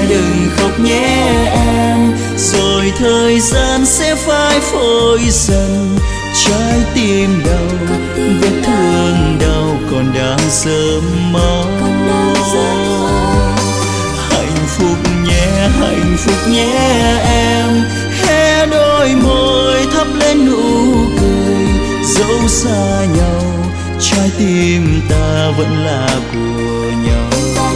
đừng khóc nhé em, rồi thời gian sẽ phai phôi dần. Trái tim đau, vết thương đau còn đang rơm máu. Hạnh phúc nhé em, hé đôi môi thắp lên nụ cười. Dẫu xa nhau, trái tim ta vẫn là của nhau.